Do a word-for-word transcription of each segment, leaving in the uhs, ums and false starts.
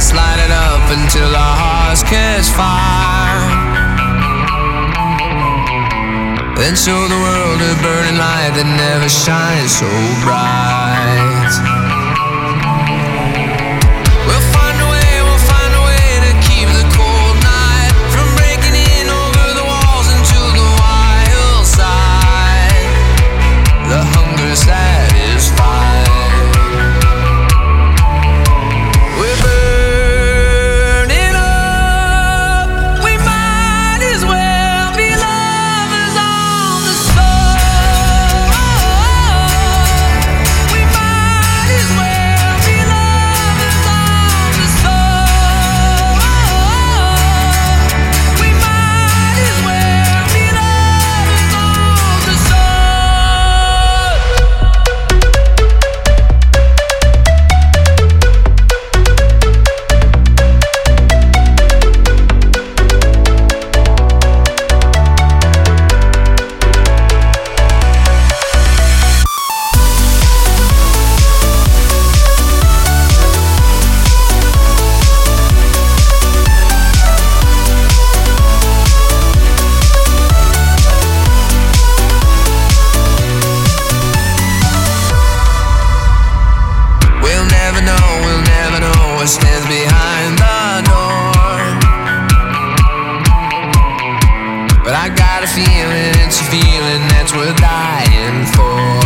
Let's light it up until our hearts catch fire. Then show the world a burning light that never shines so bright. We'll find a way, we'll find a way to keep the cold night from breaking in over the walls into the wild side. The hunger satisfied. We're burning up. We might as well be lovers on the soul. We might as well be lovers on the soul. We might as well be lovers on the soul. We'll never know, we'll never know what stands behind the door. But I got a feeling, it's a feeling that's worth dying for.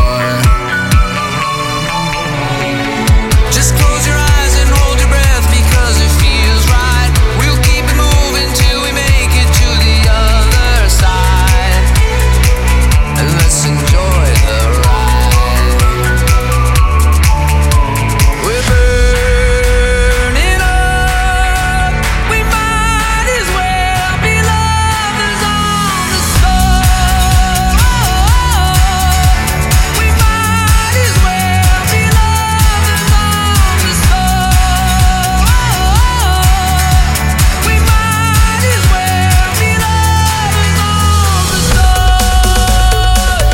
Just close your eyes and hold your breath because it feels right. We'll keep it moving till we make it to the other side. And let's enjoy the ride. We're burning up. We might as well be lovers on the soul. We might as well be lovers on the soul. We might as well be lovers on the soul.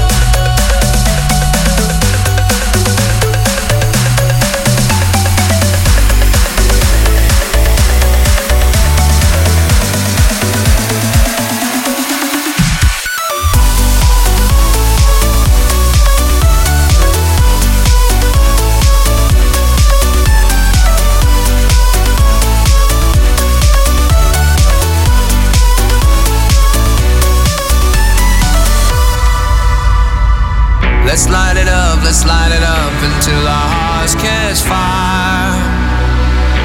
Let's light it up, let's light it up until our hearts catch fire.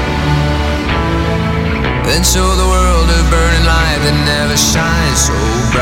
Then show the world a burning light that never shines so bright.